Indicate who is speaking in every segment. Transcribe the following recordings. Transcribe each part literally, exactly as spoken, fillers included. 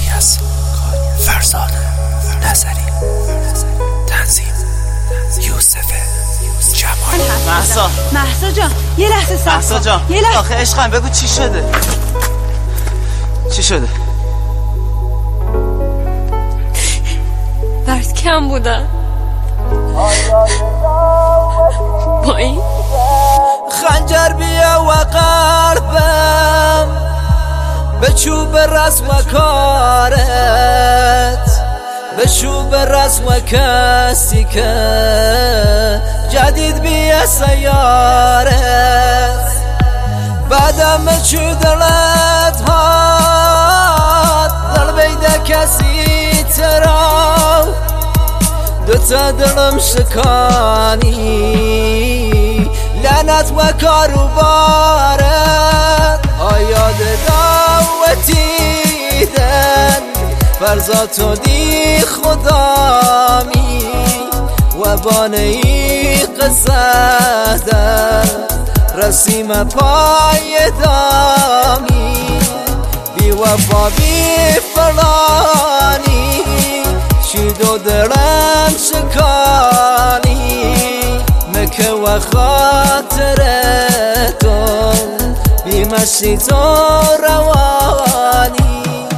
Speaker 1: کاری از فرزاد نظری، تنظیم یوسف جمالی.
Speaker 2: مهسا
Speaker 3: مهسا جان یه لحظه صبر.
Speaker 2: مهسا جان
Speaker 3: یه لحظه.
Speaker 2: آخه عشقم بگو چی شده؟ چی شده؟
Speaker 4: برد کم بودن با این
Speaker 5: خنجر بیا و قلبم به چوب رسم و کارت، به چوب رسم و کسی که جدید بیا سیارت. بعدم چو دلت هات دل بیده کسی ترا، دوتا دلم شکانی لعنت و کارو بارد. آیاد دعوتی دن فرزاتو دی خدامی و بانهی قصه در رسیم پای دامی. بی وفا بی فلانی شیدو درم شکانی، مکه و خاطر تو بی مشی تو روانی.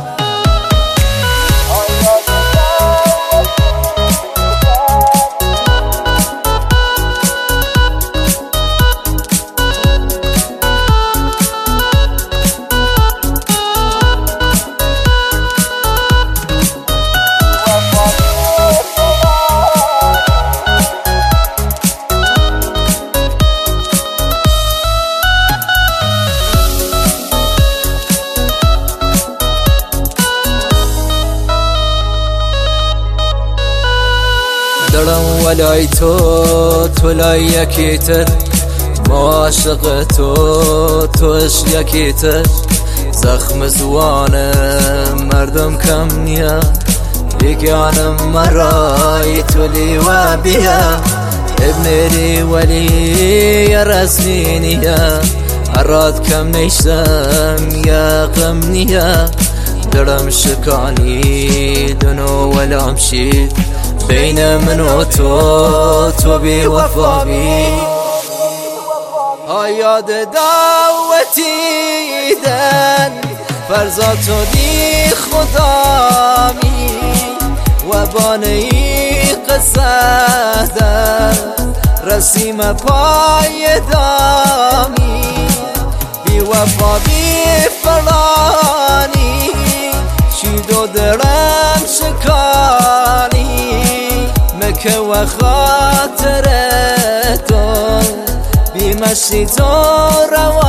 Speaker 5: دلم ولای تو تو لای یکیتر، ما عاشق تو توش یکیتر. زخم زوان مردم کم نیا، یگانم مرای تولی و بیا. ابنری ولی رسمی نیا، اراد کم نیشتم یا غم نیا. دلم شکانی دنو ولام شید بین من و تو، تو بی وفا بی. آیاد دعوتی دن فرزاتو دی خدامی و بانهی قصه در رسیم پای دامی. بی وفا بی فلانی شیدو درم شکانی، مکه و خاطر تو بی مشی تو روانی.